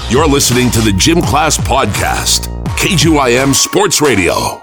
You're listening to the Gym Class Podcast, KGYM Sports Radio.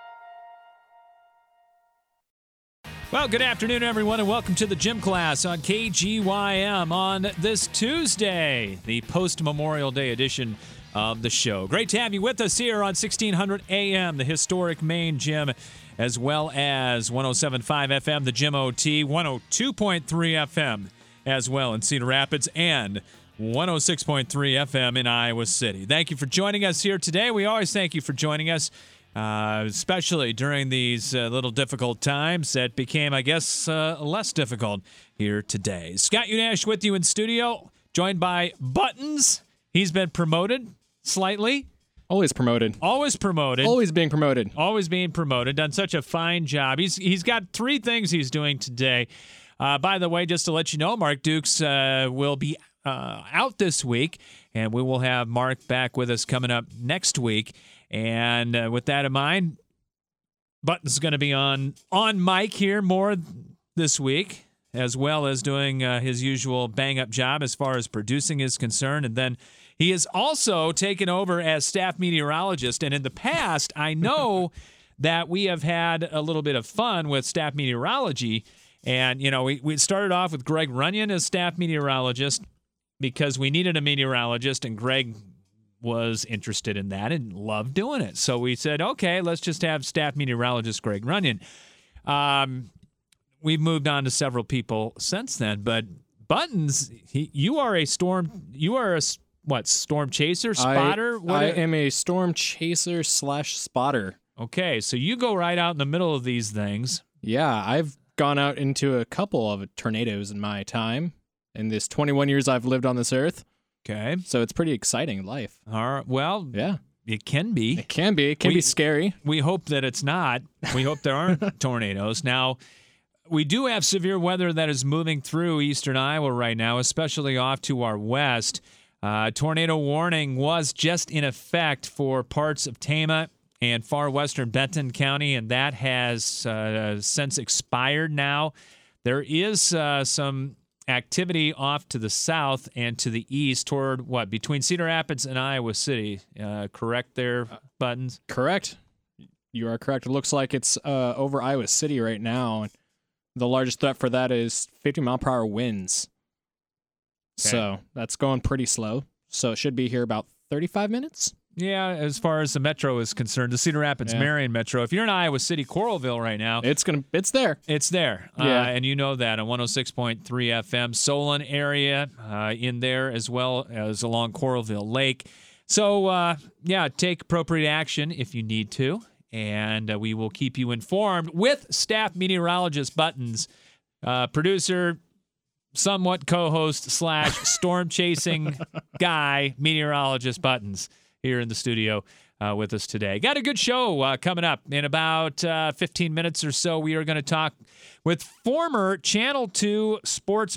Well, good afternoon, everyone, and welcome to the Gym Class on KGYM on this Tuesday, the post-Memorial Day edition of the show. Great to have you with us here on 1600 AM, the historic main gym, as well as 107.5 FM, the Gym OT, 102.3 FM as well in Cedar Rapids, and 106.3 FM in Iowa City. Thank you for joining us here today. We always thank you for joining us, especially during these little difficult times that became, I guess, less difficult here today. Scott Unash with you in studio, joined by Buttons. He's been promoted slightly. Always promoted. Always promoted. Always being promoted. Always being promoted. Done such a fine job. He's got three things he's doing today. By the way, just to let you know, Mark Dukes will be out this week, and we will have Mark back with us coming up next week. And with that in mind, Buttons is going to be on mic here more this week, as well as doing his usual bang-up job as far as producing is concerned. And then he is also taken over as staff meteorologist. And in the past, I know that we have had a little bit of fun with staff meteorology. And, you know, we started off with Greg Runyon as staff meteorologist because we needed a meteorologist, and Greg was interested in that and loved doing it. So we said, okay, let's just have staff meteorologist Greg Runyon. We've moved on to several people since then, but Buttons, you are a storm chaser, spotter? I am a storm chaser / spotter. Okay, so you go right out in the middle of these things. Yeah, I've gone out into a couple of tornadoes in my time, in this 21 years I've lived on this earth. Okay. So it's pretty exciting life. All right. Well, yeah, it can be. It can be. It can be scary. We hope that it's not. We hope there aren't tornadoes. Now, we do have severe weather that is moving through eastern Iowa right now, especially off to our west. Tornado warning was just in effect for parts of Tama and far western Benton County, and that has since expired now. There is some activity off to the south and to the east toward between Cedar Rapids and Iowa City. Correct there, Buttons? Correct. You are correct. It looks like it's over Iowa City right now. The largest threat for that is 50-mile-per-hour winds. Okay. So that's going pretty slow. So it should be here about 35 minutes. Yeah, as far as the metro is concerned, the Cedar Rapids-Marion Metro. If you're in Iowa City, Coralville right now, it's there. It's there. Yeah. And you know that on 106.3 FM, Solon area in there, as well as along Coralville Lake. So, take appropriate action if you need to, and we will keep you informed with staff meteorologist Buttons, producer, somewhat co-host / storm chasing guy, meteorologist Buttons, here in the studio with us today. Got a good show coming up. In about 15 minutes or so, we are going to talk with former Channel 2 sports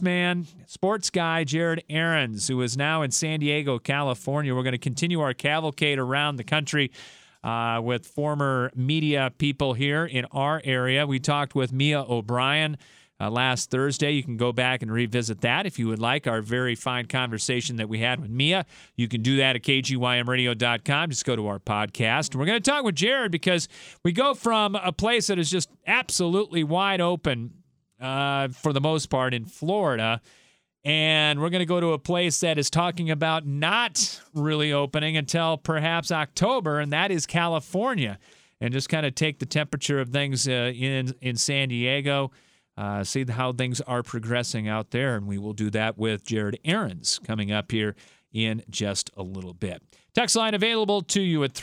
guy Jared Aarons, who is now in San Diego, California. We're going to continue our cavalcade around the country with former media people here in our area. We talked with Mia O'Brien last Thursday. You can go back and revisit that if you would like, our very fine conversation that we had with Mia. You can do that at kgymradio.com. Just go to our podcast. We're going to talk with Jared because we go from a place that is just absolutely wide open for the most part in Florida, and we're going to go to a place that is talking about not really opening until perhaps October, and that is California, and just kind of take the temperature of things in San Diego. See how things are progressing out there, and we will do that with Jared Aarons coming up here in just a little bit. Text line available to you at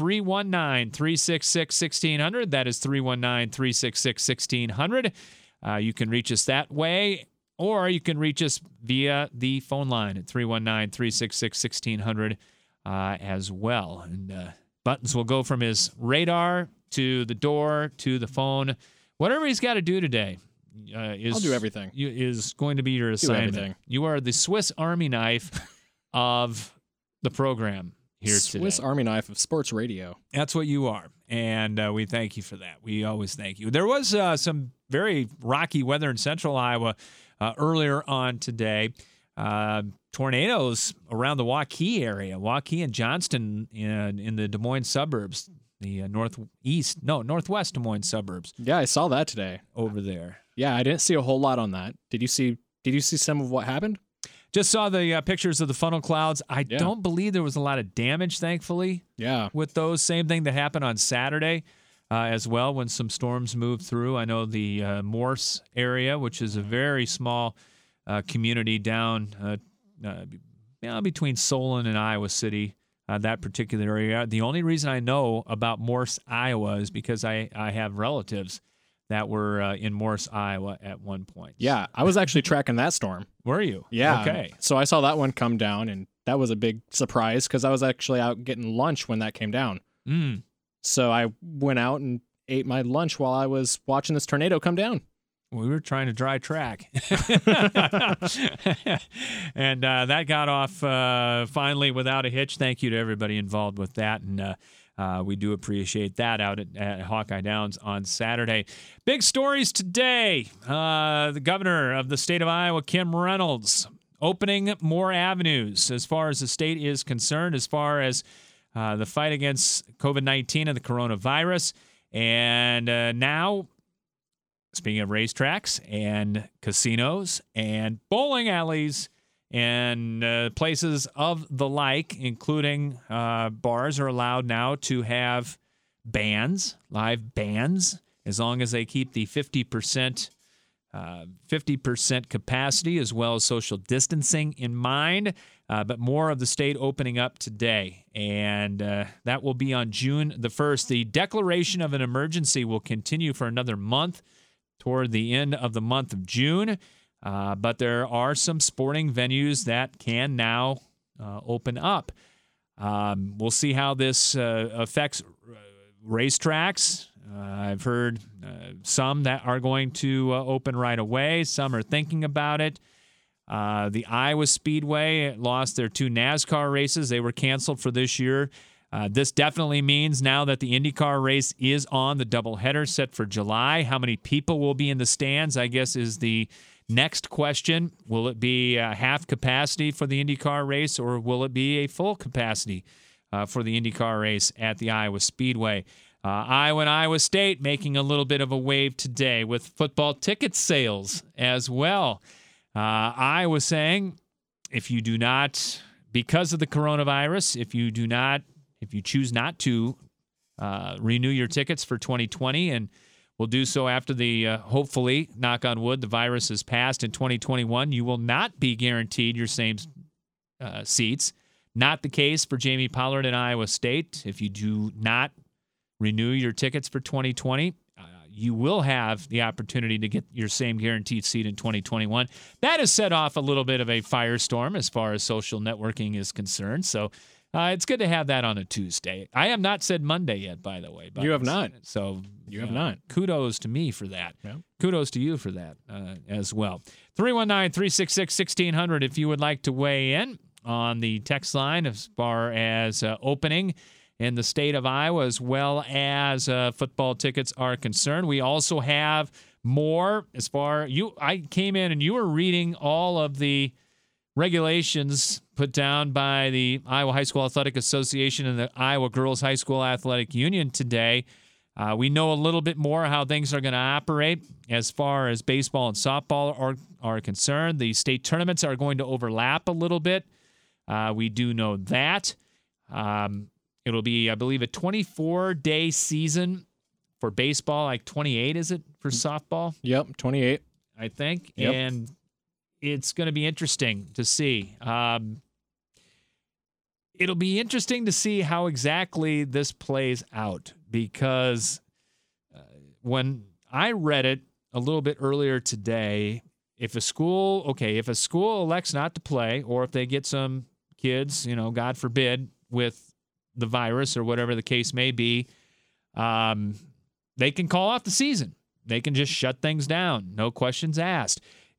319-366-1600. That is 319-366-1600. You can reach us that way, or you can reach us via the phone line at 319-366-1600 as well. And Buttons will go from his radar to the door to the phone. Whatever he's got to do today. I'll do everything. Is going to be your assignment. You are the Swiss Army knife of the program here today. Swiss Army knife of sports radio. That's what you are, and we thank you for that. We always thank you. There was some very rocky weather in central Iowa earlier on today. tornadoes around the Waukee area, Waukee and Johnston in the Des Moines suburbs, the northwest Des Moines suburbs. Yeah, I saw that today. Over there. Yeah, I didn't see a whole lot on that. Did you see some of what happened? Just saw the pictures of the funnel clouds. I don't believe there was a lot of damage, thankfully. Yeah. With those. Same thing that happened on Saturday as well when some storms moved through. I know the Morse area, which is a very small community down between Solon and Iowa City, that particular area. The only reason I know about Morse, Iowa is because I have relatives that were in Morse, Iowa at one point. Yeah, I was actually tracking that storm. Were you? Yeah. Okay. So I saw that one come down, and that was a big surprise because I was actually out getting lunch when that came down. So I went out and ate my lunch while I was watching this tornado come down. We were trying to dry track. And that got off finally without a hitch. Thank you to everybody involved with that. And we do appreciate that out at Hawkeye Downs on Saturday. Big stories today. The governor of the state of Iowa, Kim Reynolds, opening more avenues as far as the state is concerned, as far as the fight against COVID-19 and the coronavirus. And now, speaking of racetracks and casinos and bowling alleys and places of the like, including bars are allowed now to have bands, live bands, as long as they keep the 50% capacity as well as social distancing in mind. But more of the state opening up today, and that will be on June the 1st. The declaration of an emergency will continue for another month toward the end of the month of June. But there are some sporting venues that can now open up. We'll see how this affects racetracks. I've heard some that are going to open right away. Some are thinking about it. The Iowa Speedway lost their 2 NASCAR races. They were canceled for this year. This definitely means now that the IndyCar race is on, the doubleheader set for July. How many people will be in the stands, I guess, is the next question. Will it be half capacity for the IndyCar race, or will it be a full capacity for the IndyCar race at the Iowa Speedway? Iowa and Iowa State making a little bit of a wave today with football ticket sales as well. Iowa saying if you do not, because of the coronavirus, if you choose not to renew your tickets for 2020, and will do so after the, hopefully, knock on wood, the virus has passed in 2021, you will not be guaranteed your same seats. Not the case for Jamie Pollard and Iowa State. If you do not renew your tickets for 2020, you will have the opportunity to get your same guaranteed seat in 2021. That has set off a little bit of a firestorm as far as social networking is concerned. So it's good to have that on a Tuesday. I have not said Monday yet, by the way. You have not. So you have not. Kudos to me for that. Yeah. Kudos to you for that as well. 319-366-1600 if you would like to weigh in on the text line as far as opening in the state of Iowa, as well as football tickets are concerned. We also have more as far I came in and you were reading all of the regulations put down by the Iowa High School Athletic Association and the Iowa Girls High School Athletic Union today. We know a little bit more how things are going to operate as far as baseball and softball are concerned. The state tournaments are going to overlap a little bit. We do know that. It'll be, I believe, a 24-day season for baseball, like 28, is it, for softball? Yep, 28. I think. Yep. And it's going to be interesting to see. It'll be interesting to see how exactly this plays out, because when I read it a little bit earlier today, if a school elects not to play, or if they get some kids, God forbid, with the virus or whatever the case may be, they can call off the season. They can just shut things down. No questions asked.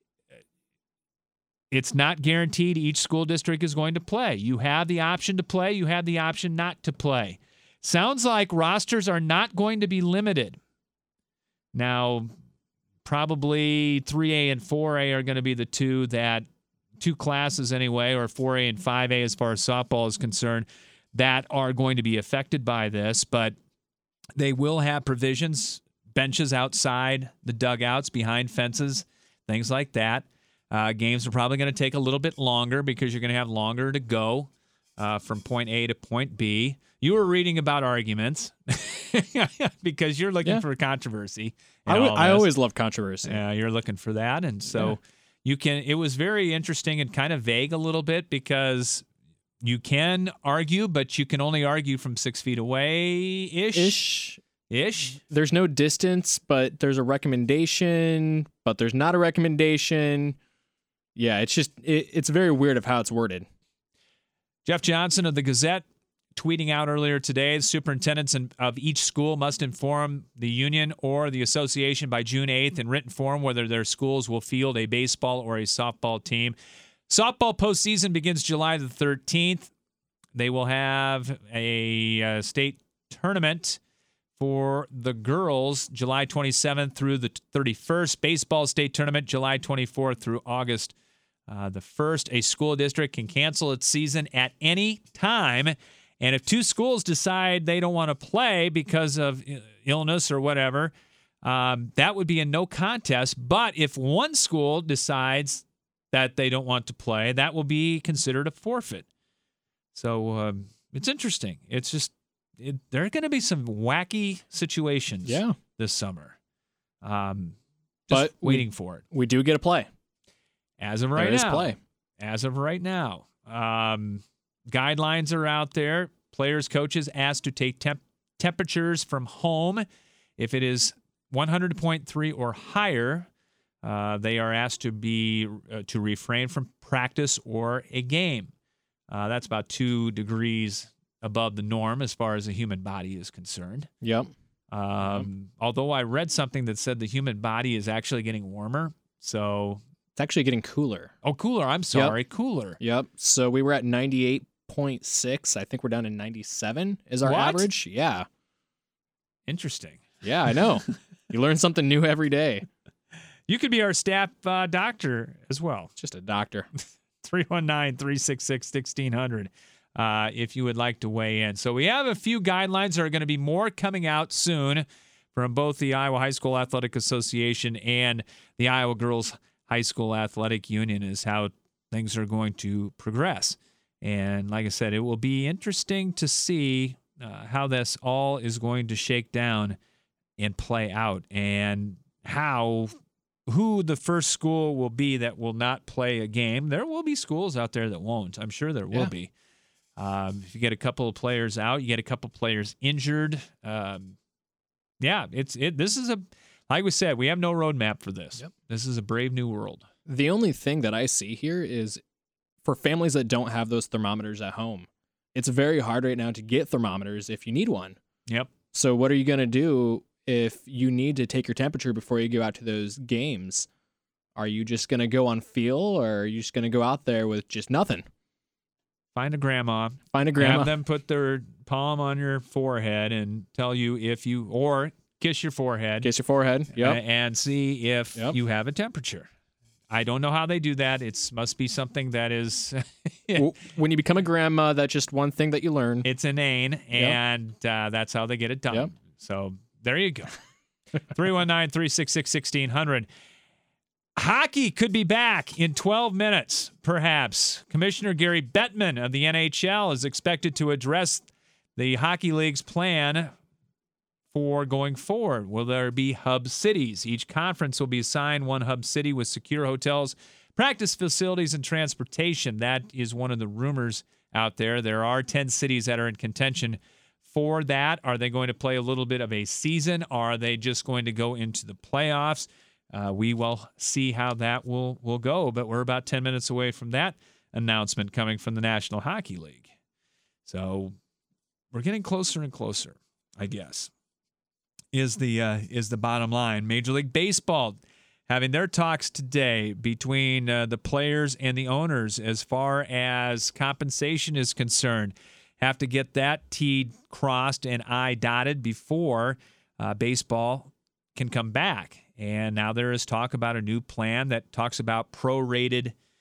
It's not guaranteed each school district is going to play. You have the option to play. You have the option not to play. Sounds like rosters are not going to be limited. Now, probably 3A and 4A are going to be the two that two classes anyway, or 4A and 5A as far as softball is concerned, that are going to be affected by this, but they will have provisions, benches outside the dugouts, behind fences, things like that. Games are probably going to take a little bit longer because you're going to have longer to go from point A to point B. You were reading about arguments because you're looking for controversy. I always love controversy. Yeah, you're looking for that. And so you can. It was very interesting and kind of vague a little bit because you can argue, but you can only argue from 6 feet away-ish. Ish. There's no distance, but there's a recommendation, but there's not a recommendation. Yeah, it's very weird of how it's worded. Jeff Johnson of the Gazette tweeting out earlier today, the superintendents of each school must inform the union or the association by June 8th in written form whether their schools will field a baseball or a softball team. Softball postseason begins July the 13th. They will have a state tournament for the girls July 27th through the 31st. Baseball state tournament July 24th through August the 1st. A school district can cancel its season at any time. And if two schools decide they don't want to play because of illness or whatever, that would be a no contest. But if one school decides that they don't want to play, that will be considered a forfeit. So it's interesting. It's just there are going to be some wacky situations this summer. But waiting for it. We do get a play. As of right now. There is play. As of right now. Guidelines are out there. Players, coaches asked to take temperatures from home. If it is 100.3 or higher, they are asked to refrain from practice or a game. That's about 2 degrees above the norm as far as the human body is concerned. Yep. Although I read something that said the human body is actually getting warmer. So it's actually getting cooler. Oh, cooler. I'm sorry. Yep. Cooler. Yep. So we were at 98.6. I think we're down to 97 is our average. Yeah. Interesting. Yeah, I know. You learn something new every day. You could be our staff doctor as well. Just a doctor. 319-366-1600 if you would like to weigh in. So we have a few guidelines. There are going to be more coming out soon from both the Iowa High School Athletic Association and the Iowa Girls High School Athletic Union is how things are going to progress. And like I said, it will be interesting to see how this all is going to shake down and play out and who the first school will be that will not play a game. There will be schools out there that won't. I'm sure there will be. If you get a couple of players out, you get a couple of players injured. This is like we said, we have no roadmap for this. Yep. This is a brave new world. The only thing that I see here is for families that don't have those thermometers at home, it's very hard right now to get thermometers if you need one. Yep. So what are you going to do if you need to take your temperature before you go out to those games? Are you just going to go on feel, or are you just going to go out there with just nothing? Find a grandma. Have them put their palm on your forehead and tell you or kiss your forehead. Kiss your forehead, yep. And see if you have a temperature. I don't know how they do that. It must be something that is... When you become a grandma, that's just one thing that you learn. It's inane, and that's how they get it done. Yep. So there you go. 319-366-1600. Hockey could be back in 12 minutes, perhaps. Commissioner Gary Bettman of the NHL is expected to address the Hockey League's plan for going forward. Will there be hub cities? Each conference will be assigned one hub city with secure hotels, practice facilities, and transportation. That is one of the rumors out there. There are 10 cities that are in contention for that. Are they going to play a little bit of a season? Are they just going to go into the playoffs? We will see how that will go, but we're about 10 minutes away from that announcement coming from the National Hockey League. So we're getting closer and closer, I guess, is the bottom line. Major League Baseball having their talks today between the players and the owners as far as compensation is concerned. Have to get that T crossed and I dotted before baseball can come back. And now there is talk about a new plan that talks about prorated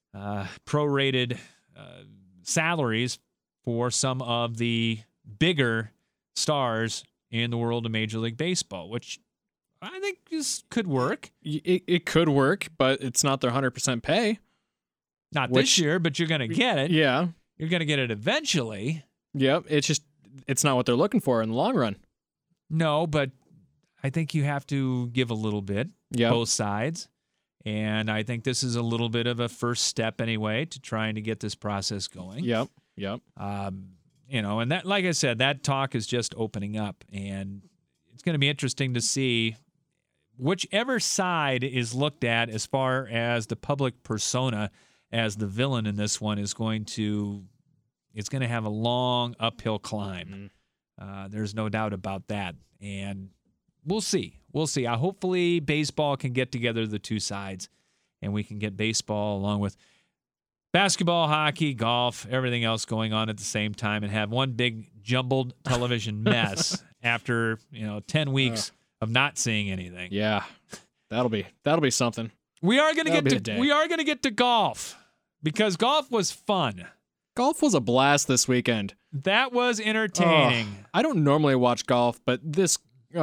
prorated salaries for some of the bigger stars in the world of Major League Baseball, which I think could work. It could work, but it's not their 100% pay. Not this year, but you're going to get it. Yeah. You're going to get it eventually. Yep. It's not what they're looking for in the long run. No, but I think you have to give a little bit, both sides. And I think this is a little bit of a first step anyway to trying to get this process going. Yep. And that, like I said, that talk is just opening up, and it's going to be interesting to see whichever side is looked at as far as the public persona as the villain in this one is going to have a long uphill climb. There's no doubt about that. And we'll see. Hopefully baseball can get together the two sides, and we can get baseball along with basketball, hockey, golf, everything else going on at the same time and have one big jumbled television mess after 10 weeks of not seeing anything. Yeah. That'll be something. We are going to get to golf because golf was fun. Golf was a blast this weekend. That was entertaining. I don't normally watch golf, but this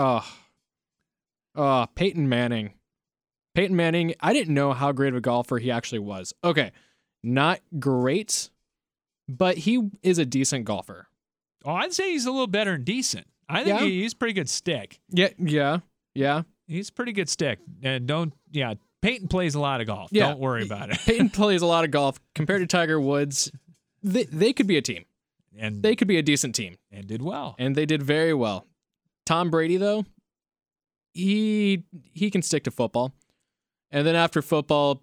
Peyton Manning. I didn't know how great of a golfer he actually was. Okay. Not great, but he is a decent golfer. Oh, I'd say he's a little better than decent. I think he's pretty good stick. Yeah. He's pretty good stick. And Peyton plays a lot of golf. Yeah. Don't worry about it. Peyton plays a lot of golf. Compared to Tiger Woods, they could be a team. And they could be a decent team. And did well. And they did very well. Tom Brady, though, he can stick to football. And then after football,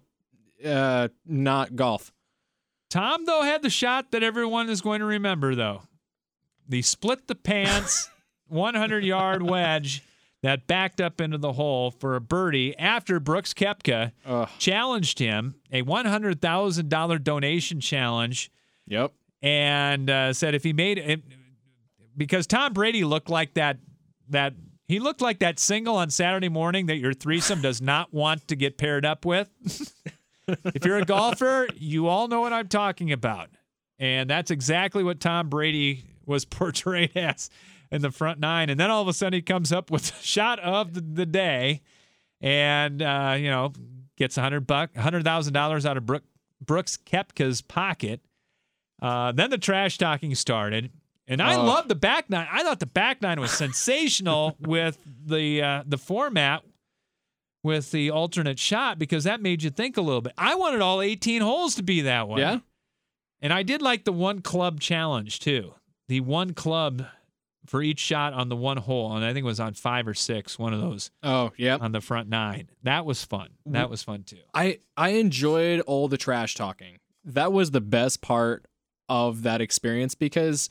not golf. Tom, though, had the shot that everyone is going to remember, though. The split-the-pants 100-yard wedge that backed up into the hole for a birdie after Brooks Koepka challenged him, a $100,000 donation challenge. Yep. And said if he made it, because Tom Brady looked like that he looked like that single on Saturday morning that your threesome does not want to get paired up with. If you're a golfer, you all know what I'm talking about. And that's exactly what Tom Brady was portrayed as in the front nine. And then all of a sudden he comes up with a shot of the day and, gets $100,000 out of Brooks Koepka's pocket. Then the trash talking started. And I love the back nine. I thought the back nine was sensational with the format with the alternate shot because that made you think a little bit. I wanted all 18 holes to be that way. Yeah. And I did like the one club challenge too. The one club for each shot on the one hole. And I think it was on 5 or 6, one of those. Oh, yeah. On the front nine. That was fun. That was fun too. I enjoyed all the trash talking. That was the best part of that experience because,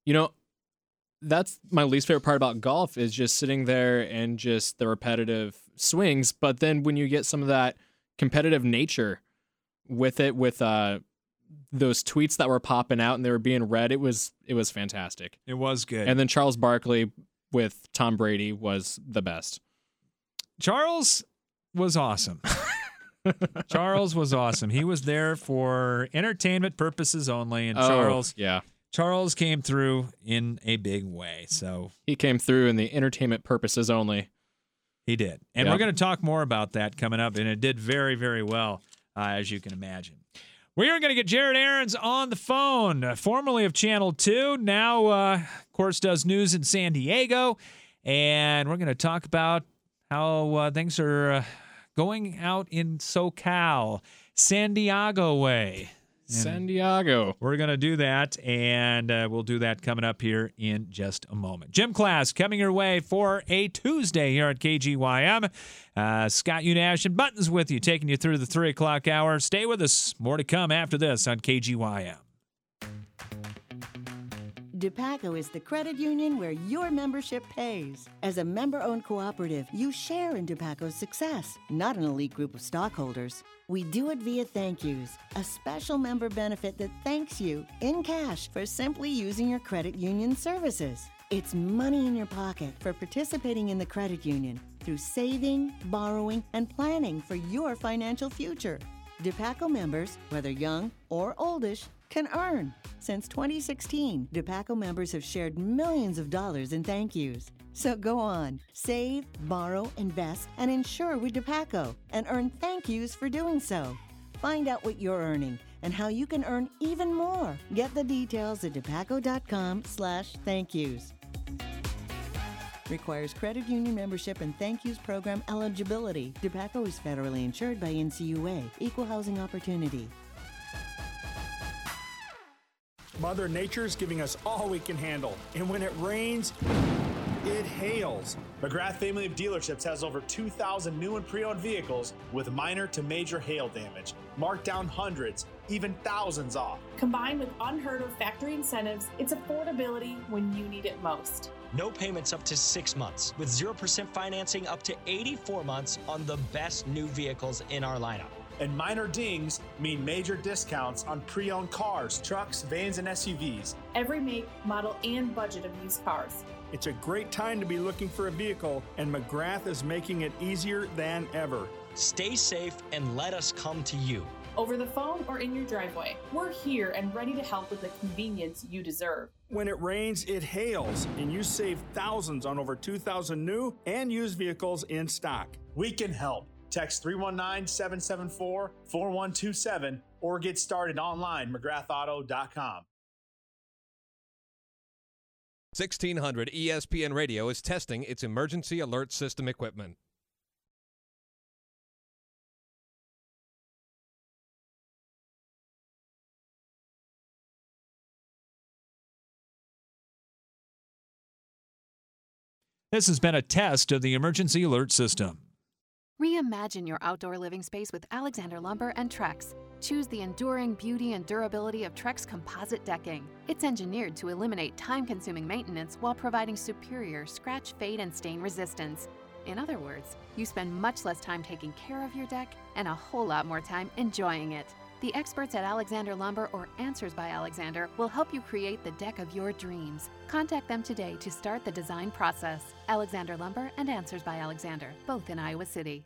that's my least favorite part about golf is just sitting there and just the repetitive swings. But then when you get some of that competitive nature with it, with those tweets that were popping out and they were being read, it was fantastic. It was good. And then Charles Barkley with Tom Brady was the best. Charles was awesome. Charles was awesome. He was there for entertainment purposes only, and Charles came through in a big way. So he came through in the entertainment purposes only. He did. And we're going to talk more about that coming up, and it did very, very well, as you can imagine. We are going to get Jared Aarons on the phone, formerly of Channel 2, now, of course, does news in San Diego, and we're going to talk about how things are going out in SoCal, San Diego way. San Diego. We're going to do that, and we'll do that coming up here in just a moment. Gym class coming your way for a Tuesday here at KGYM. Scott Unash and Buttons with you, taking you through the 3 o'clock hour. Stay with us. More to come after this on KGYM. DePaco is the credit union where your membership pays. As a member-owned cooperative, you share in DePaco's success, not an elite group of stockholders. We do it via thank yous, a special member benefit that thanks you in cash for simply using your credit union services. It's money in your pocket for participating in the credit union through saving, borrowing, and planning for your financial future. DePaco members, whether young or oldish, can earn. Since 2016, DePaco members have shared millions of dollars in thank yous. So go on, save, borrow, invest, and insure with DePaco, and earn thank yous for doing so. Find out what you're earning and how you can earn even more. Get the details at depaco.com/thank yous. Requires credit union membership and thank yous program eligibility. DePaco is federally insured by NCUA, Equal Housing Opportunity. Mother Nature's giving us all we can handle. And when it rains, it hails. McGrath Family of Dealerships has over 2,000 new and pre-owned vehicles with minor to major hail damage. Marked down hundreds, even thousands off. Combined with unheard of factory incentives, it's affordability when you need it most. No payments up to 6 months, with 0% financing up to 84 months on the best new vehicles in our lineup. And minor dings mean major discounts on pre-owned cars, trucks, vans, and SUVs. Every make, model, and budget of used cars. It's a great time to be looking for a vehicle, and McGrath is making it easier than ever. Stay safe and let us come to you. Over the phone or in your driveway, we're here and ready to help with the convenience you deserve. When it rains, it hails, and you save thousands on over 2,000 new and used vehicles in stock. We can help. Text 319-774-4127 or get started online, McGrathAuto.com. 1600 ESPN Radio is testing its emergency alert system equipment. This has been a test of the emergency alert system. Reimagine your outdoor living space with Alexander Lumber and Trex. Choose the enduring beauty and durability of Trex composite decking. It's engineered to eliminate time-consuming maintenance while providing superior scratch, fade, and stain resistance. In other words, you spend much less time taking care of your deck and a whole lot more time enjoying it. The experts at Alexander Lumber or Answers by Alexander will help you create the deck of your dreams. Contact them today to start the design process. Alexander Lumber and Answers by Alexander, both in Iowa City.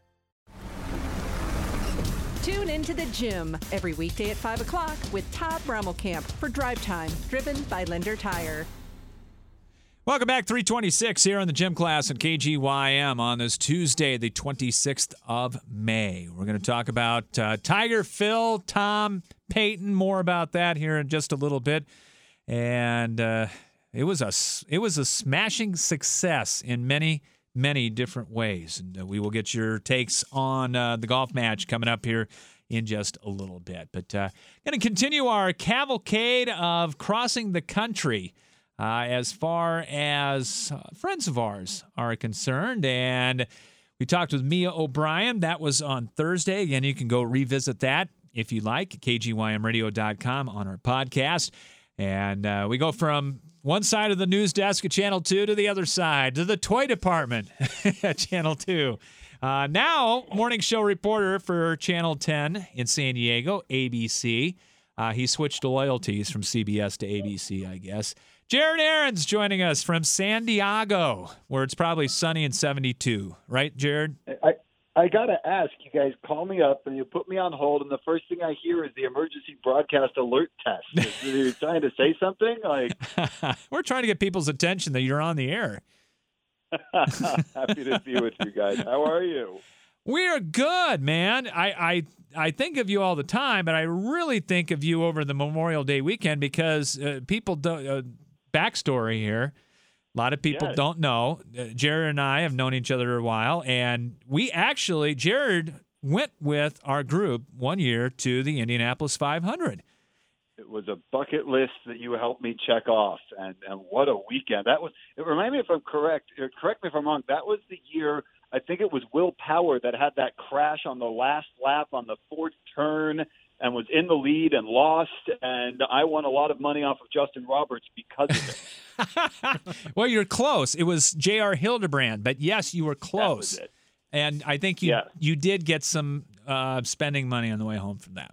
Tune into the gym every weekday at 5 o'clock with Todd Brummelkamp for Drive Time, driven by Lender Tire. Welcome back, 326 here on the Gym Class at KGYM on this Tuesday, the 26th of May. We're going to talk about Tiger Phil, Tom, Peyton, more about that here in just a little bit. And it was a smashing success in many different ways. And we will get your takes on the golf match coming up here in just a little bit. But going to continue our cavalcade of crossing the country as far as friends of ours are concerned. And we talked with Mia O'Brien. That was on Thursday. Again, you can go revisit that if you like, KGYMradio.com on our podcast. And we go from one side of the news desk at Channel 2 to the other side, to the toy department at Channel 2. Now, morning show reporter for Channel 10 in San Diego, ABC. He switched loyalties from CBS to ABC, I guess. Jared Aarons joining us from San Diego, where it's probably sunny and 72. Right, Jared? I got to ask, you guys call me up and you put me on hold, and the first thing I hear is the emergency broadcast alert test. Are you trying to say something? We're trying to get people's attention that you're on the air. Happy to be with you guys. How are you? We are good, man. I think of you all the time, but I really think of you over the Memorial Day weekend because people don't backstory here. A lot of people don't know. Jared and I have known each other a while, and we actually, Jared went with our group one year to the Indianapolis 500. It was a bucket list that you helped me check off, and what a weekend. That was. It remind me if I'm correct. Correct me if I'm wrong. That was the year, I think it was Will Power that had that crash on the last lap on the fourth turn and was in the lead and lost, and I won a lot of money off of Justin Roberts because of it. Well, you're close. It was J.R. Hildebrand, but yes, you were close. That was it. And I think you did get some spending money on the way home from that.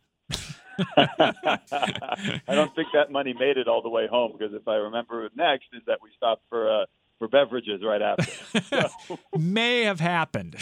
I don't think that money made it all the way home, because if I remember next is that we stopped for for beverages right after. So, may have happened.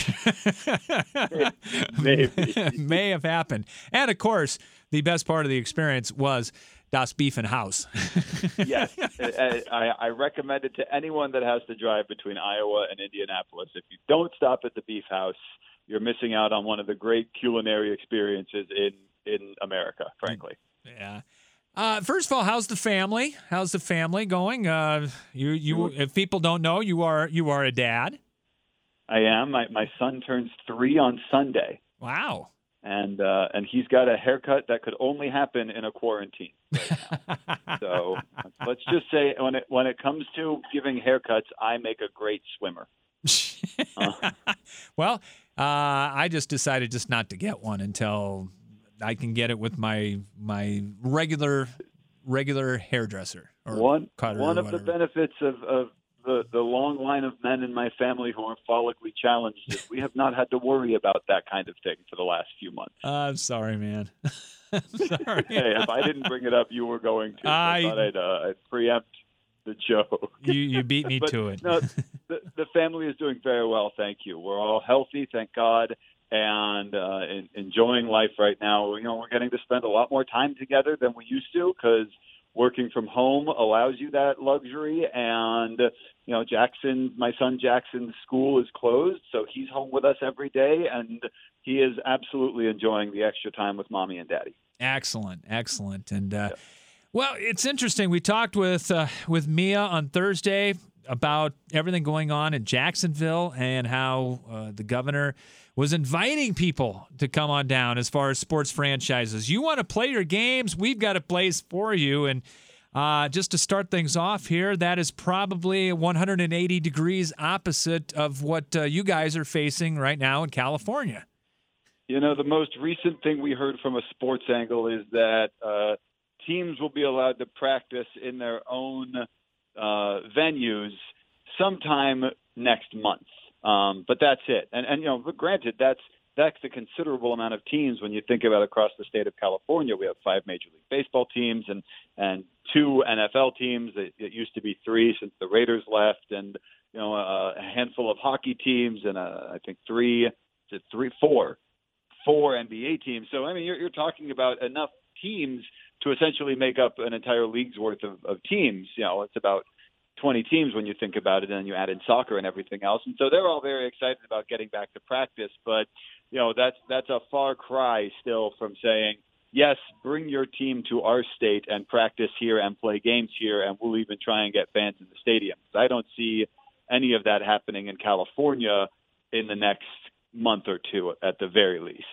maybe. May have happened. And, of course, the best part of the experience was Das Beefenhaus. Yes. I recommend it to anyone that has to drive between Iowa and Indianapolis. If you don't stop at the Beef House, you're missing out on one of the great culinary experiences in America, frankly. Yeah. First of all, how's the family? How's the family going? You if people don't know, you are a dad. I am. My son turns 3 on Sunday. Wow. And he's got a haircut that could only happen in a quarantine right now. So let's just say when it comes to giving haircuts, I make a great swimmer. Well, I just decided just not to get one until I can get it with my regular hairdresser. Or one cutter of or the whatever. benefits of the long line of men in my family who are follically challenged is we have not had to worry about that kind of thing for the last few months. I'm sorry, man. I'm sorry. Hey, if I didn't bring it up, you were going to. I thought I'd preempt the joke. You beat me to it. No, the family is doing very well, thank you. We're all healthy, thank God, and enjoying life right now. You know, we're getting to spend a lot more time together than we used to because working from home allows you that luxury. And, you know, my son Jackson's school is closed, so he's home with us every day, and he is absolutely enjoying the extra time with Mommy and Daddy. Excellent. And, well, it's interesting. We talked with Mia on Thursday about everything going on in Jacksonville and how the governor was inviting people to come on down as far as sports franchises. You want to play your games? We've got a place for you. And just to start things off here, that is probably 180 degrees opposite of what you guys are facing right now in California. You know, the most recent thing we heard from a sports angle is that teams will be allowed to practice in their own venues sometime next month. But that's it. And you know, but granted, that's a considerable amount of teams when you think about across the state of California. We have 5 Major League Baseball teams and 2 NFL teams. It used to be 3 since the Raiders left, and you know, a handful of hockey teams, and I think 4 NBA teams. So I mean, you're talking about enough teams to essentially make up an entire league's worth of teams. You know, it's about 20 teams when you think about it, and then you add in soccer and everything else. And so they're all very excited about getting back to practice. But, you know, that's a far cry still from saying, yes, bring your team to our state and practice here and play games here, and we'll even try and get fans in the stadium. I don't see any of that happening in California in the next month or 2 at the very least.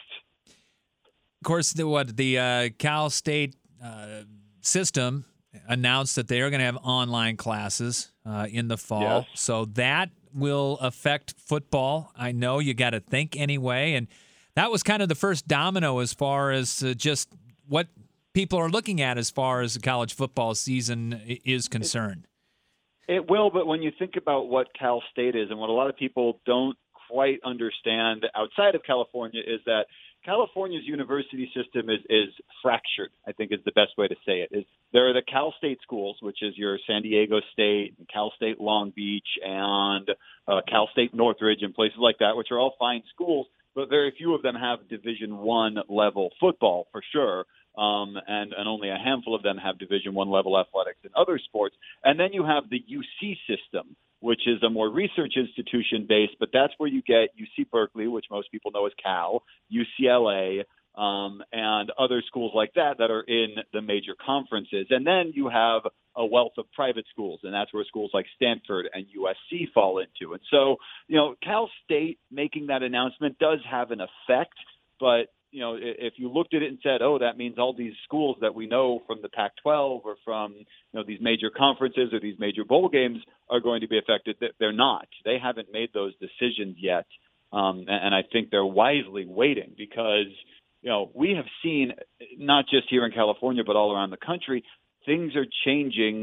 Of course, the Cal State system announced that they are going to have online classes in the fall. Yes. So that will affect football. I know you got to think anyway. And that was kind of the first domino as far as just what people are looking at as far as the college football season is concerned. It will, but when you think about what Cal State is and what a lot of people don't quite understand outside of California is that California's university system is fractured, I think is the best way to say it. There are the Cal State schools, which is your San Diego State, and Cal State Long Beach, and Cal State Northridge, and places like that, which are all fine schools, but very few of them have Division I level football for sure. And only a handful of them have Division I level athletics in other sports. And then you have the UC system, which is a more research institution based, but that's where you get UC Berkeley, which most people know as Cal, UCLA, and other schools like that are in the major conferences. And then you have a wealth of private schools, and that's where schools like Stanford and USC fall into. And so, you know, Cal State making that announcement does have an effect, but you know, if you looked at it and said, oh, that means all these schools that we know from the Pac-12 or from, you know, these major conferences or these major bowl games are going to be affected, they're not. They haven't made those decisions yet. And I think they're wisely waiting because, you know, we have seen, not just here in California, but all around the country, things are changing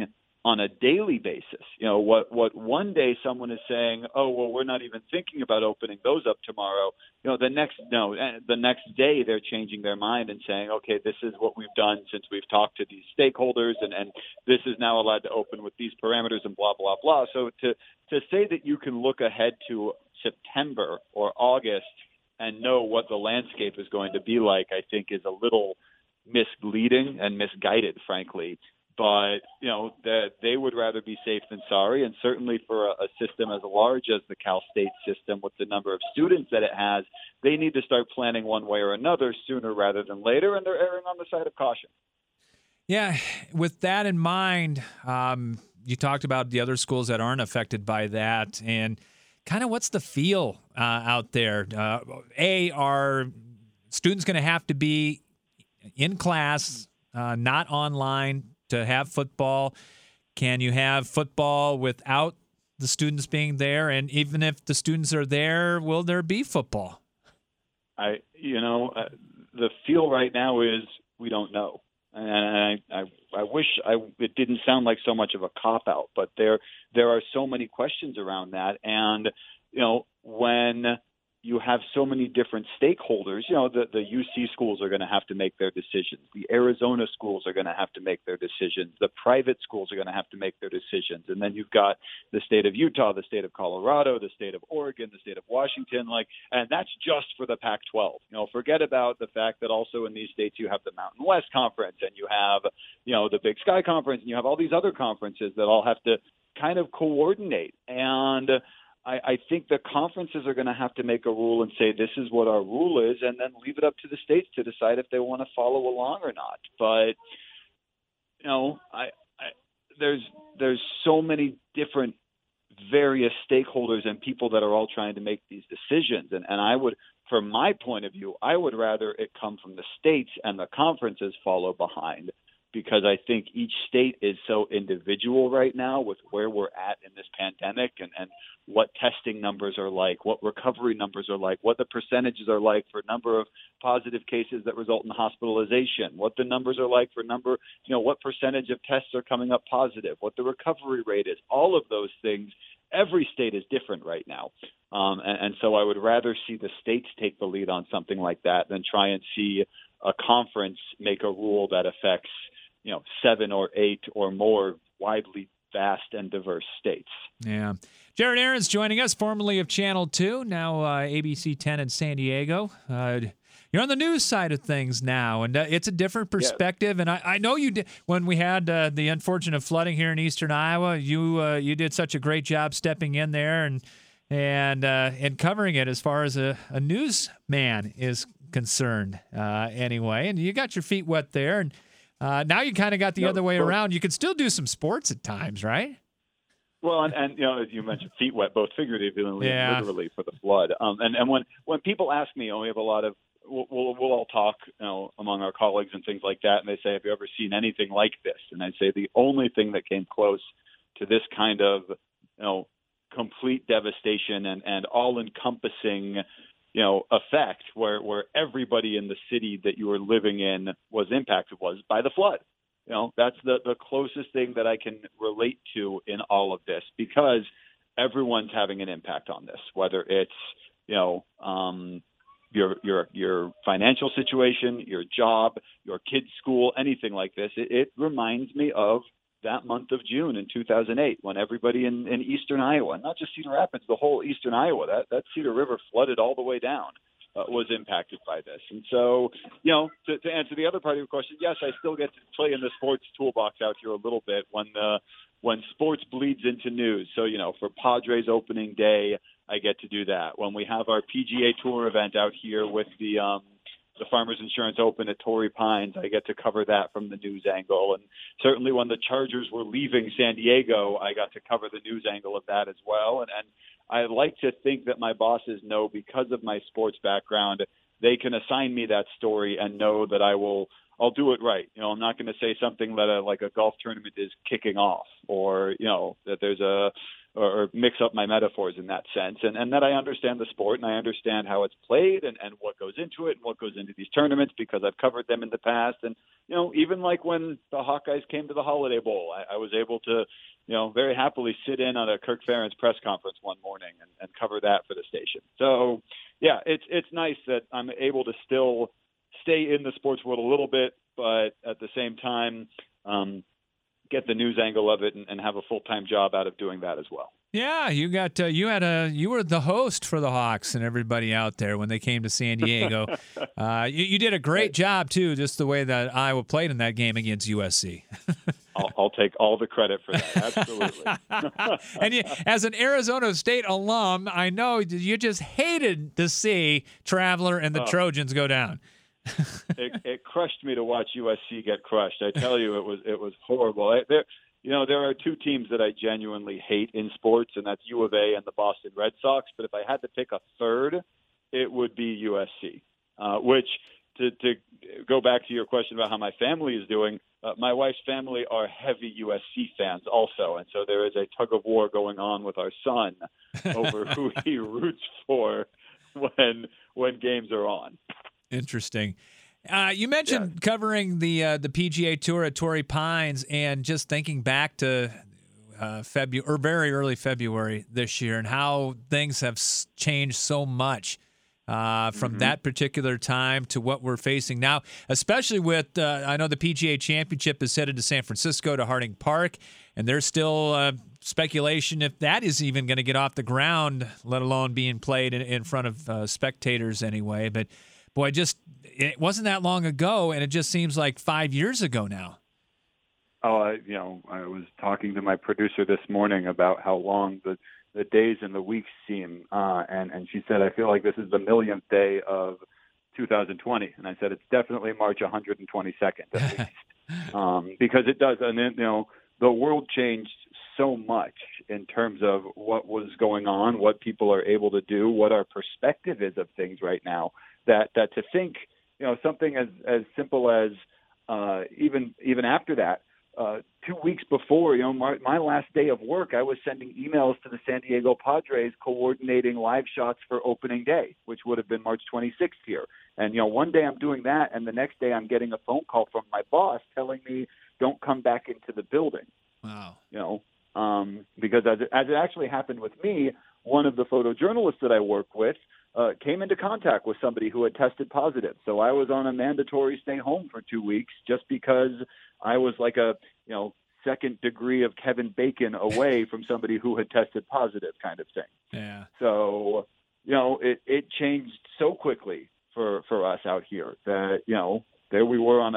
on a daily basis. What one day someone is saying, oh, well, we're not even thinking about opening those up tomorrow. The next day they're changing their mind and saying, okay, this is what we've done since we've talked to these stakeholders, and this is now allowed to open with these parameters and blah, blah, blah. So to say that you can look ahead to September or August and know what the landscape is going to be like, I think is a little misleading and misguided, frankly. But, that they would rather be safe than sorry. And certainly for a system as large as the Cal State system, with the number of students that it has, they need to start planning one way or another sooner rather than later. And they're erring on the side of caution. Yeah, with that in mind, you talked about the other schools that aren't affected by that. And kind of what's the feel out there? Are students going to have to be in class, not online, to have football? Can you have football without the students being there? And even if the students are there, will there be football? The feel right now is we don't know. And I wish it didn't sound like so much of a cop-out, but there are so many questions around that. And, when you have so many different stakeholders, the UC schools are going to have to make their decisions. The Arizona schools are going to have to make their decisions. The private schools are going to have to make their decisions. And then you've got the state of Utah, the state of Colorado, the state of Oregon, the state of Washington, and that's just for the Pac-12. Forget about the fact that also in these states you have the Mountain West Conference, and you have, the Big Sky Conference, and you have all these other conferences that all have to kind of coordinate. And I think the conferences are going to have to make a rule and say this is what our rule is, and then leave it up to the states to decide if they want to follow along or not. But there's so many different various stakeholders and people that are all trying to make these decisions, and I would, from my point of view, I would rather it come from the states and the conferences follow behind. Because I think each state is so individual right now with where we're at in this pandemic and what testing numbers are like, what recovery numbers are like, what the percentages are like for number of positive cases that result in hospitalization, what the numbers are like for what percentage of tests are coming up positive, what the recovery rate is, all of those things. Every state is different right now. And so I would rather see the states take the lead on something like that than try and see a conference make a rule that affects 7 or 8 or more widely vast and diverse states. Yeah. Jared Aarons joining us, formerly of Channel 2, now ABC 10 in San Diego. You're on the news side of things now, and it's a different perspective. Yes. And I know you did when we had the unfortunate flooding here in eastern Iowa. You did such a great job stepping in there and covering it as far as a newsman is concerned, anyway. And you got your feet wet there, and now you kind of got the other way around. You can still do some sports at times, right? Well, and as you mentioned, feet wet, both figuratively and literally for the flood. And when people ask me, we have a lot of, we'll all talk, among our colleagues and things like that, and they say, have you ever seen anything like this? And I say the only thing that came close to this kind of, complete devastation and all-encompassing effect where everybody in the city that you were living in was impacted was by the flood. That's the closest thing that I can relate to in all of this, because everyone's having an impact on this, whether it's, your financial situation, your job, your kid's school, anything like this. It reminds me of that month of June in 2008 when everybody in eastern Iowa, not just Cedar Rapids, the whole eastern Iowa, that Cedar River flooded all the way down, was impacted by this. And so, to answer the other part of your question, yes, I still get to play in the sports toolbox out here a little bit when sports bleeds into news. So, for Padres opening day, I get to do that. When we have our PGA Tour event out here with the Farmers Insurance Open at Torrey Pines, I get to cover that from the news angle. And certainly when the Chargers were leaving San Diego, I got to cover the news angle of that as well. And I like to think that my bosses know, because of my sports background, they can assign me that story and know that I'll do it right. I'm not going to say something that like a golf tournament is kicking off, or, that there's a or mix up my metaphors in that sense, and that I understand the sport and I understand how it's played and what goes into it and what goes into these tournaments because I've covered them in the past. And, even like when the Hawkeyes came to the Holiday Bowl, I was able to, very happily sit in on a Kirk Ferentz press conference one morning and cover that for the station. So, yeah, it's nice that I'm able to still stay in the sports world a little bit, but at the same time, get the news angle of it and have a full-time job out of doing that as well. Yeah, you got you were the host for the Hawks and everybody out there when they came to San Diego. You did a great job too, just the way that Iowa played in that game against USC. I'll take all the credit for that. Absolutely. And as an Arizona State alum, I know you just hated to see Traveler and the Trojans go down. It crushed me to watch USC get crushed. I tell you, it was horrible. There are two teams that I genuinely hate in sports, and that's U of A and the Boston Red Sox. But if I had to pick a third, it would be USC. Which, to go back to your question about how my family is doing, my wife's family are heavy USC fans also, and so there is a tug of war going on with our son over who he roots for when games are on. Interesting. You mentioned covering the PGA Tour at Torrey Pines, and just thinking back to February or very early February this year, and how things have changed so much from that particular time to what we're facing now. Especially with I know the PGA Championship is headed to San Francisco to Harding Park, and there's still speculation if that is even going to get off the ground, let alone being played in front of spectators anyway. But boy, it wasn't that long ago, and it just seems like 5 years ago now. Oh, I was talking to my producer this morning about how long the days and the weeks seem, and she said, I feel like this is the millionth day of 2020. And I said, it's definitely March 122nd at least, because it does. And then, the world changed so much in terms of what was going on, what people are able to do, what our perspective is of things right now, that to think, something as simple as even after that, 2 weeks before, my last day of work, I was sending emails to the San Diego Padres coordinating live shots for opening day, which would have been March 26th here. And, one day I'm doing that, and the next day I'm getting a phone call from my boss telling me, don't come back into the building. Wow. Because as it actually happened with me, one of the photojournalists that I work with came into contact with somebody who had tested positive. So I was on a mandatory stay home for 2 weeks just because I was like a, second degree of Kevin Bacon away from somebody who had tested positive kind of thing. Yeah. So, it changed so quickly for us out here that, there we were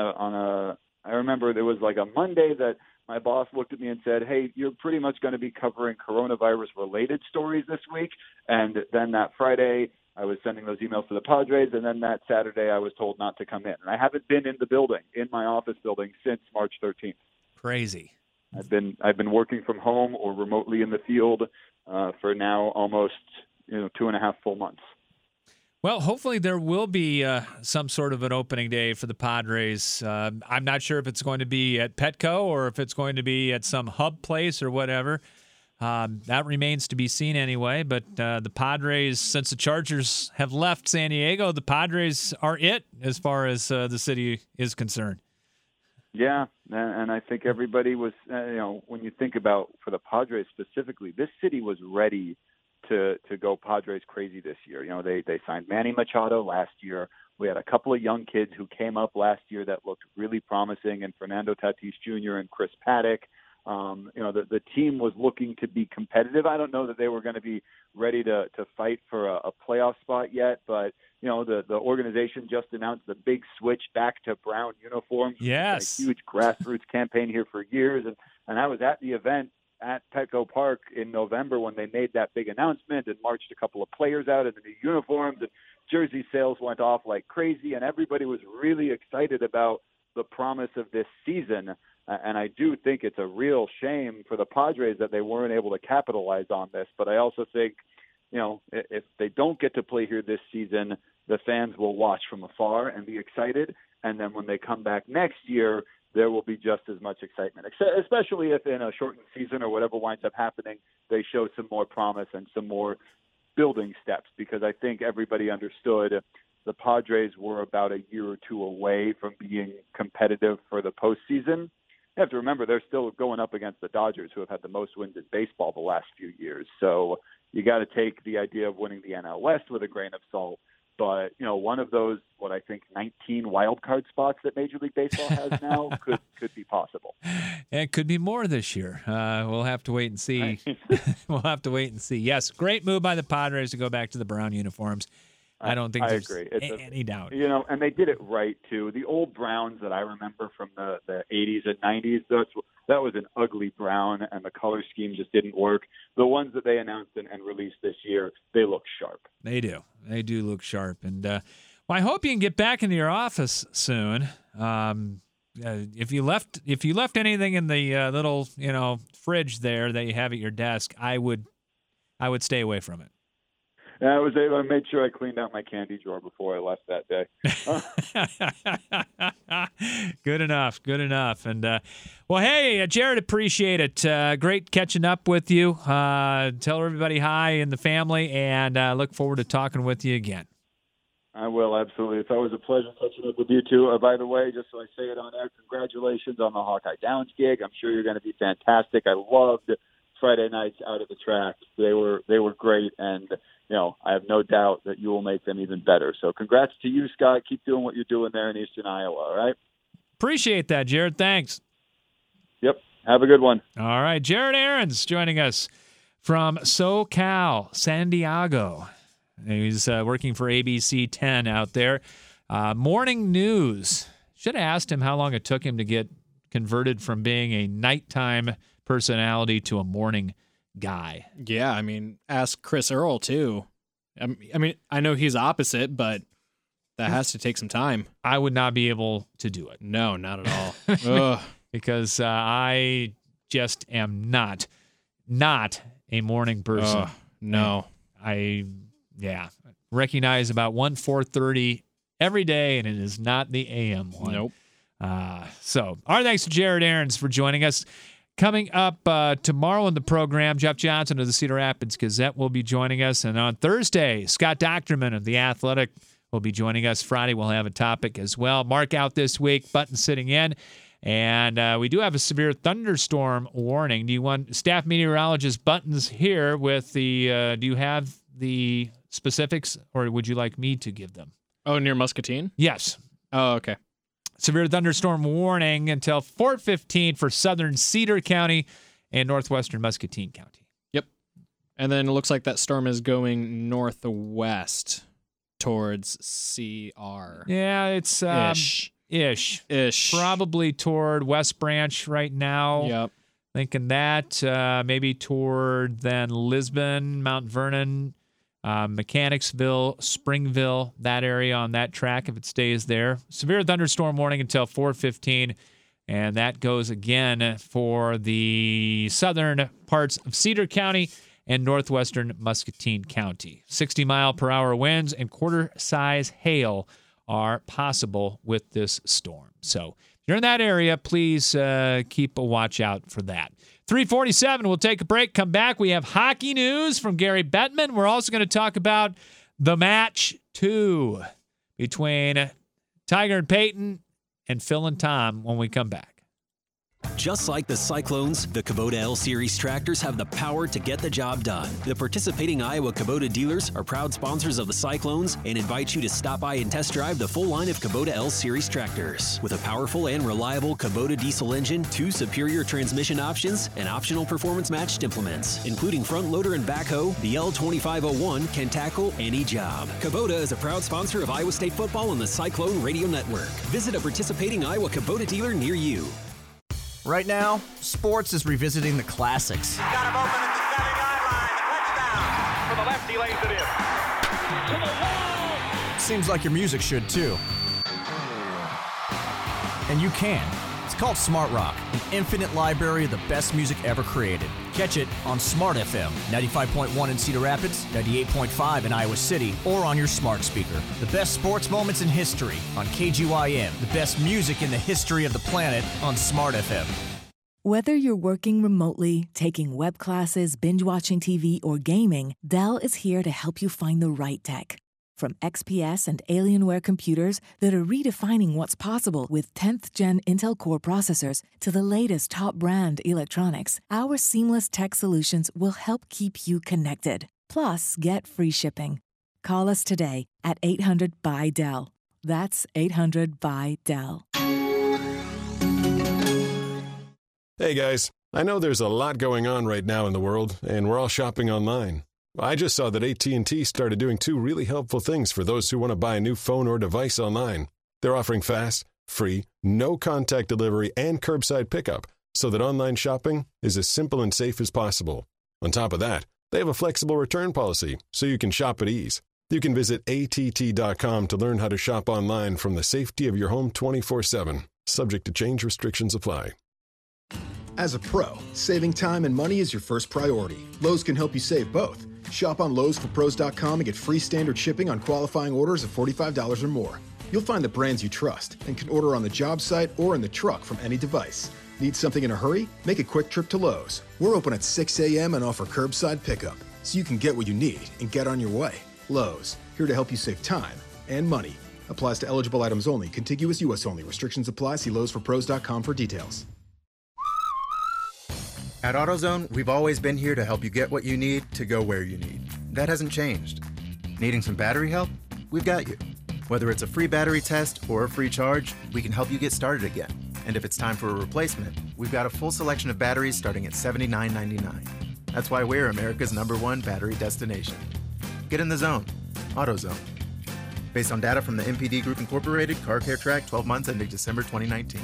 I remember there was like a Monday that my boss looked at me and said, hey, you're pretty much going to be covering coronavirus-related stories this week. And then that Friday, I was sending those emails to the Padres, and then that Saturday I was told not to come in. And I haven't been in the building, in my office building, since March 13th. Crazy. I've been working from home or remotely in the field for now almost 2.5 full months. Well, hopefully there will be some sort of an opening day for the Padres. I'm not sure if it's going to be at Petco or if it's going to be at some hub place or whatever. That remains to be seen anyway. But the Padres, since the Chargers have left San Diego, the Padres are it as far as the city is concerned. Yeah, and I think everybody was, when you think about for the Padres specifically, this city was ready to go Padres crazy this year. They signed Manny Machado last year. We had a couple of young kids who came up last year that looked really promising, and Fernando Tatis Jr. and Chris Paddock. The team was looking to be competitive. I don't know that they were going to be ready to fight for a playoff spot yet, but the organization just announced the big switch back to brown uniforms. Yes, it's been a huge grassroots campaign here for years, and I was at the event at Petco Park in November when they made that big announcement and marched a couple of players out in the new uniforms, and jersey sales went off like crazy, and everybody was really excited about the promise of this season. And I do think it's a real shame for the Padres that they weren't able to capitalize on this. But I also think, if they don't get to play here this season, the fans will watch from afar and be excited. And then when they come back next year, there will be just as much excitement, especially if in a shortened season or whatever winds up happening, they show some more promise and some more building steps, because I think everybody understood the Padres were about a year or two away from being competitive for the postseason. You have to remember they're still going up against the Dodgers, who have had the most wins in baseball the last few years. So you got to take the idea of winning the NL West with a grain of salt. But, one of those, what I think 19 wild card spots that Major League Baseball has now could be possible. It could be more this year. We'll have to wait and see. We'll have to wait and see. Yes, great move by the Padres to go back to the brown uniforms. I don't think there's any doubt. And they did it right, too. The old Browns that I remember from the 80s and 90s, that was an ugly brown, and the color scheme just didn't work. The ones that they announced and released this year, they look sharp. They do. They do look sharp. And I hope you can get back into your office soon. If you left anything in the little fridge there that you have at your desk, I would stay away from it. I made sure I cleaned out my candy drawer before I left that day. Good enough. And, hey, Jared, appreciate it. Great catching up with you. Tell everybody hi in the family, and look forward to talking with you again. I will, absolutely. It's always a pleasure catching up with you, too. By the way, just so I say it on air, congratulations on the Hawkeye Downs gig. I'm sure you're going to be fantastic. I loved Friday nights out at the track. They were great, and I have no doubt that you will make them even better. So congrats to you, Scott. Keep doing what you're doing there in Eastern Iowa, all right? Appreciate that, Jared. Thanks. Yep. Have a good one. All right. Jared Aarons joining us from SoCal, San Diego. He's working for ABC 10 out there. Morning news. Should have asked him how long it took him to get converted from being a nighttime personality to a morning guy. Yeah, ask Chris Earl, too. I know he's opposite, but that has to take some time. I would not be able to do it. No, not at all. Because I just am not a morning person. No. I recognize about 4:30 every day, and it is not the AM one. Nope. So our thanks to Jared Aarons for joining us. Coming up tomorrow in the program, Jeff Johnson of the Cedar Rapids Gazette will be joining us. And on Thursday, Scott Docterman of The Athletic will be joining us. Friday, we'll have a topic as well. Mark out this week, Button sitting in. And we do have a severe thunderstorm warning. Do you want staff meteorologist Buttons here with the do you have the specifics, or would you like me to give them? Oh, near Muscatine? Yes. Oh, okay. Severe thunderstorm warning until 4:15 for southern Cedar County and northwestern Muscatine County. Yep. And then it looks like that storm is going northwest towards CR. Yeah, it's ish. Probably toward West Branch right now. Yep. Thinking that maybe toward then Lisbon, Mount Vernon, Mechanicsville, Springville, that area on that track if it stays there. Severe thunderstorm warning until 4:15, and that goes again for the southern parts of Cedar County and northwestern Muscatine County. 60-mile-per-hour winds and quarter-size hail are possible with this storm. So if you're in that area, please keep a watch out for that. 3:47, we'll take a break, come back. We have hockey news from Gary Bettman. We're also going to talk about the match 2 between Tiger and Peyton and Phil and Tom when we come back. Just like the Cyclones, the Kubota L Series tractors have the power to get the job done. The participating Iowa Kubota dealers are proud sponsors of the Cyclones and invite you to stop by and test drive the full line of Kubota L Series tractors. With a powerful and reliable Kubota diesel engine, 2 superior transmission options, and optional performance-matched implements, including front loader and backhoe, the L2501 can tackle any job. Kubota is a proud sponsor of Iowa State football and the Cyclone Radio Network. Visit a participating Iowa Kubota dealer near you. Right now, sports is revisiting the classics. Got him open at the 79 line. Touchdown. For the left, he lays it in. To the wall. Seems like your music should too. And you can. It's called Smart Rock, an infinite library of the best music ever created. Catch it on Smart FM, 95.1 in Cedar Rapids, 98.5 in Iowa City, or on your smart speaker. The best sports moments in history on KGYM. The best music in the history of the planet on Smart FM. Whether you're working remotely, taking web classes, binge-watching TV, or gaming, Dell is here to help you find the right tech. From XPS and Alienware computers that are redefining what's possible with 10th Gen Intel Core processors to the latest top brand electronics, our seamless tech solutions will help keep you connected. Plus, get free shipping. Call us today at 800-BY-DELL. That's 800-BY-DELL. Hey guys, I know there's a lot going on right now in the world, and we're all shopping online. I just saw that AT&T started doing 2 really helpful things for those who want to buy a new phone or device online. They're offering fast, free, no-contact delivery and curbside pickup so that online shopping is as simple and safe as possible. On top of that, they have a flexible return policy so you can shop at ease. You can visit att.com to learn how to shop online from the safety of your home 24/7. Subject to change, restrictions apply. As a pro, saving time and money is your first priority. Lowe's can help you save both. Shop on Lowe'sForPros.com and get free standard shipping on qualifying orders of $45 or more. You'll find the brands you trust and can order on the job site or in the truck from any device. Need something in a hurry? Make a quick trip to Lowe's. We're open at 6 a.m. and offer curbside pickup, so you can get what you need and get on your way. Lowe's, here to help you save time and money. Applies to eligible items only. Contiguous U.S. only. Restrictions apply. See Lowe'sForPros.com for details. At AutoZone, we've always been here to help you get what you need to go where you need. That hasn't changed. Needing some battery help? We've got you. Whether it's a free battery test or a free charge, we can help you get started again. And if it's time for a replacement, we've got a full selection of batteries starting at $79.99. That's why we're America's #1 battery destination. Get in the zone. AutoZone. Based on data from the MPD Group Incorporated, Car Care Track, 12 months ending December 2019.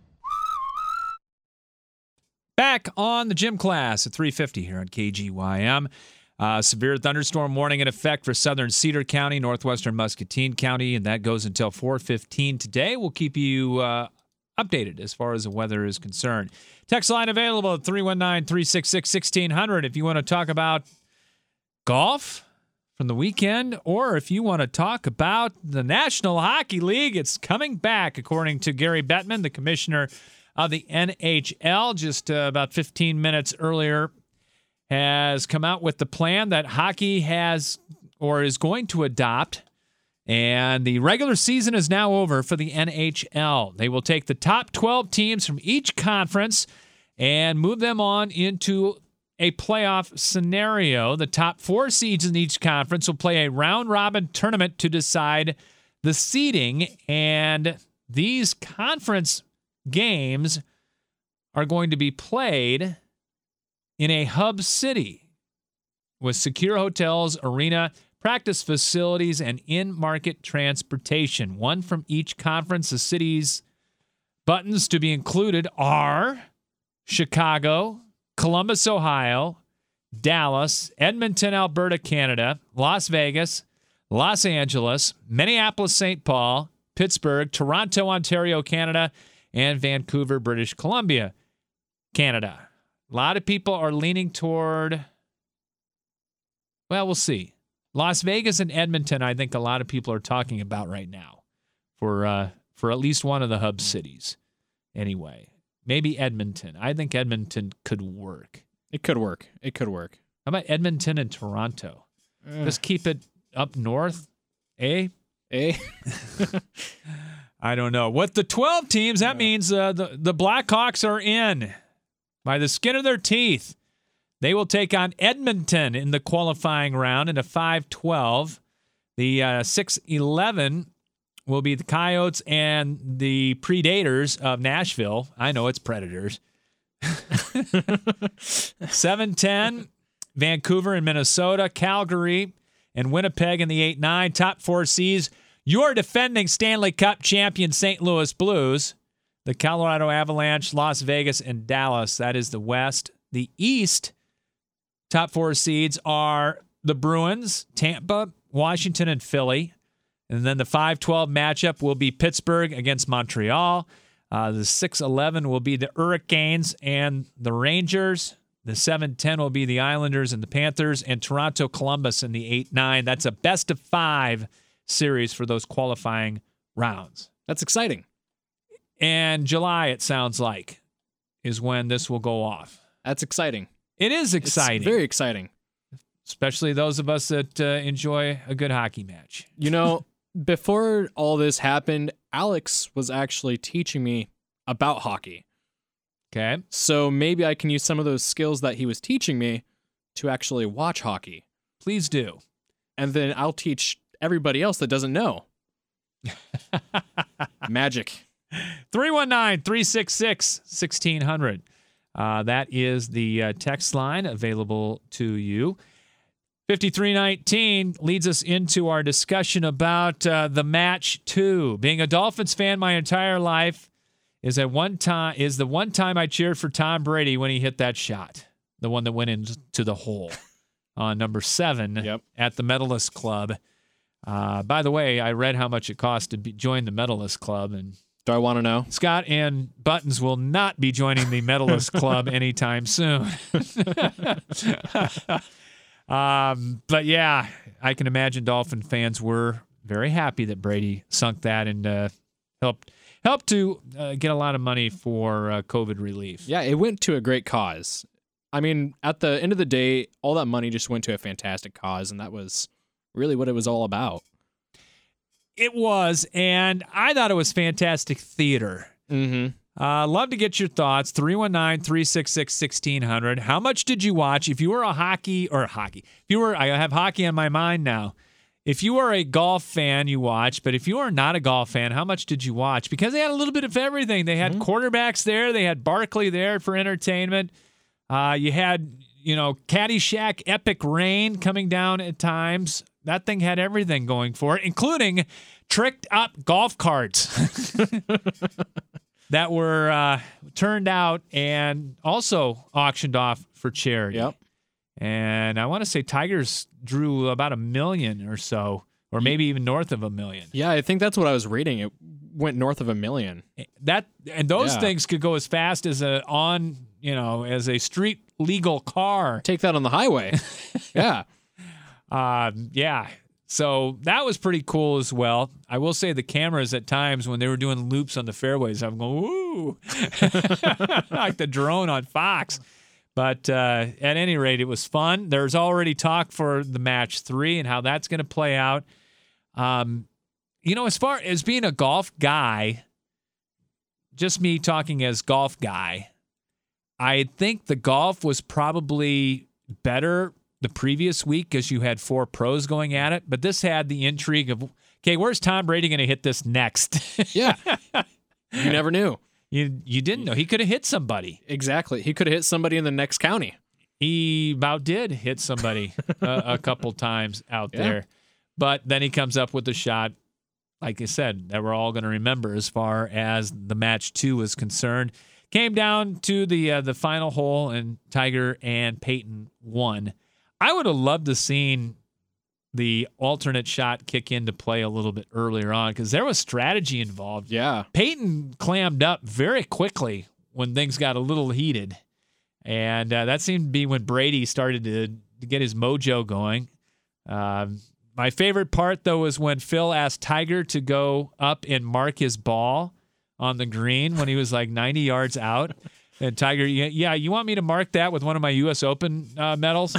Back on the gym class at 3:50 here on KGYM. Severe thunderstorm warning in effect for southern Cedar County, northwestern Muscatine County, and that goes until 4:15 today. We'll keep you updated as far as the weather is concerned. Text line available at 319-366-1600 if you want to talk about golf from the weekend, or if you want to talk about the National Hockey League. It's coming back, according to Gary Bettman, the commissioner of the NHL, just about 15 minutes earlier, has come out with the plan that hockey has or is going to adopt, and the regular season is now over for the NHL. They will take the top 12 teams from each conference and move them on into a playoff scenario. The top 4 seeds in each conference will play a round-robin tournament to decide the seeding, and these conference games are going to be played in a hub city with secure hotels, arena, practice facilities, and in-market transportation. One from each conference. The cities' buttons to be included are Chicago, Columbus, Ohio, Dallas, Edmonton, Alberta, Canada, Las Vegas, Los Angeles, Minneapolis, St. Paul, Pittsburgh, Toronto, Ontario, Canada, and Vancouver, British Columbia, Canada. A lot of people are leaning toward, well, we'll see. Las Vegas and Edmonton, I think a lot of people are talking about right now for at least one of the hub cities. Anyway, maybe Edmonton. I think Edmonton could work. It could work. It could work. How about Edmonton and Toronto? Just keep it up north, eh? I don't know. With the 12 teams, that means the Blackhawks are in by the skin of their teeth. They will take on Edmonton in the qualifying round in a 5-12. The 6-11 will be the Coyotes and the Predators of Nashville. I know it's Predators. 7-10, Vancouver and Minnesota, Calgary and Winnipeg in the 8-9. Top 4 seeds. Your defending Stanley Cup champion St. Louis Blues, the Colorado Avalanche, Las Vegas, and Dallas. That is the West. The East, top 4 seeds are the Bruins, Tampa, Washington, and Philly. And then the 5-12 matchup will be Pittsburgh against Montreal, The 6-11 will be the Hurricanes and the Rangers. The 7-10 will be the Islanders and the Panthers, and Toronto Columbus in the 8-9. That's a best-of-5 series for those qualifying rounds. That's exciting. And July, it sounds like, is when this will go off. That's exciting. It is exciting. It's very exciting. Especially those of us that enjoy a good hockey match. You know, before all this happened, Alex was actually teaching me about hockey. Okay. So maybe I can use some of those skills that he was teaching me to actually watch hockey. Please do. And then I'll teach everybody else that doesn't know. Magic. 319-366-1600. That is the text line available to you. 5319 leads us into our discussion about the match 2. Being a Dolphins fan my entire life is the one time I cheered for Tom Brady when he hit that shot, the one that went into the hole on number 7 at the Medalist Club. By the way, I read how much it cost to join the Medalist Club, and do I want to know? Scott and Buttons will not be joining the Medalist Club anytime soon. But yeah, I can imagine Dolphin fans were very happy that Brady sunk that and helped to get a lot of money for COVID relief. Yeah, it went to a great cause. I mean, at the end of the day, all that money just went to a fantastic cause, and that was really what it was all about. It was, and I thought it was fantastic theater. Mm-hmm. Love to get your thoughts. 319-366-1600. How much did you watch? If you were I have hockey on my mind now. If you are a golf fan, you watch. But if you are not a golf fan, how much did you watch? Because they had a little bit of everything. They had quarterbacks there. They had Barkley there for entertainment. You had, Caddyshack epic rain coming down at times. That thing had everything going for it, including tricked up golf carts that were turned out and also auctioned off for charity. Yep. And I want to say Tigers drew about $1 million or so, or maybe even north of $1 million. Yeah, I think that's what I was reading. It went north of $1 million. Those things could go as fast as as a street legal car. Take that on the highway. Yeah. Yeah. So that was pretty cool as well. I will say the cameras at times when they were doing loops on the fairways, I'm going, woo, like the drone on Fox. But at any rate, it was fun. There's already talk for the match 3 and how that's going to play out. As far as being a golf guy, just me talking as golf guy, I think the golf was probably better the previous week because you had 4 pros going at it. But this had the intrigue of, okay, where's Tom Brady going to hit this next? Yeah. You never knew. You didn't know. He could have hit somebody. Exactly. He could have hit somebody in the next county. He about did hit somebody a couple times out there. But then he comes up with the shot, like I said, that we're all going to remember as far as the match 2 is concerned. Came down to the final hole, and Tiger and Peyton won. I would have loved to seen the alternate shot kick into play a little bit earlier on because there was strategy involved. Yeah. Peyton clammed up very quickly when things got a little heated. And that seemed to be when Brady started to get his mojo going. My favorite part, though, was when Phil asked Tiger to go up and mark his ball on the green when he was like 90 yards out. And Tiger, you want me to mark that with one of my U.S. Open medals?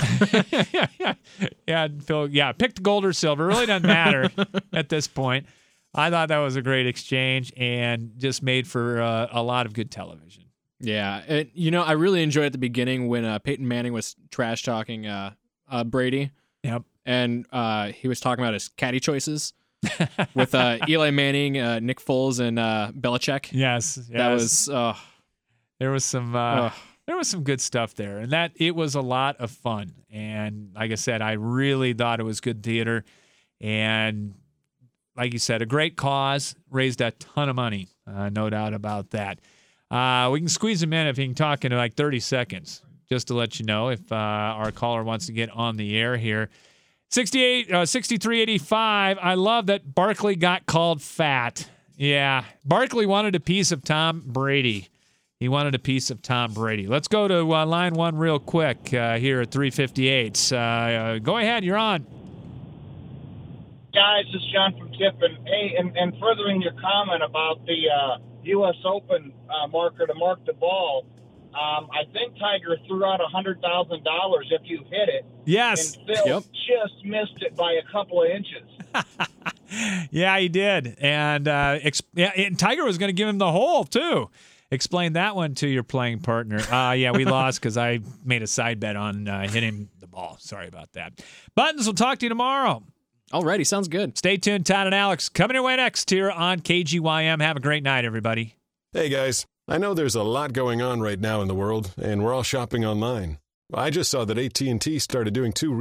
Yeah, Phil, pick gold or silver. It really doesn't matter at this point. I thought that was a great exchange and just made for a lot of good television. Yeah, I really enjoyed at the beginning when Peyton Manning was trash talking Brady. Yep. And he was talking about his caddy choices with Eli Manning, Nick Foles, and Belichick. Yes. That was... There was some good stuff there, and that it was a lot of fun. And like I said, I really thought it was good theater, and like you said, a great cause, raised a ton of money, no doubt about that. We can squeeze him in if he can talk in like 30 seconds, just to let you know if our caller wants to get on the air here. 6385. I love that Barkley got called fat. Yeah. Barkley wanted a piece of Tom Brady. He wanted a piece of Tom Brady. Let's go to line one real quick here at 358. Go ahead. You're on. Guys, this is John from Tiffin. Hey, and furthering your comment about the U.S. Open marker to mark the ball, I think Tiger threw out $100,000 if you hit it. Yes. And Phil just missed it by a couple of inches. Yeah, he did. And Tiger was going to give him the hole, too. Explain that one to your playing partner. Yeah, we lost because I made a side bet on hitting the ball. Sorry about that. Buttons, we'll talk to you tomorrow. Alrighty, sounds good. Stay tuned, Todd and Alex. Coming your way next here on KGYM. Have a great night, everybody. Hey, guys. I know there's a lot going on right now in the world, and we're all shopping online. I just saw that AT&T started doing 2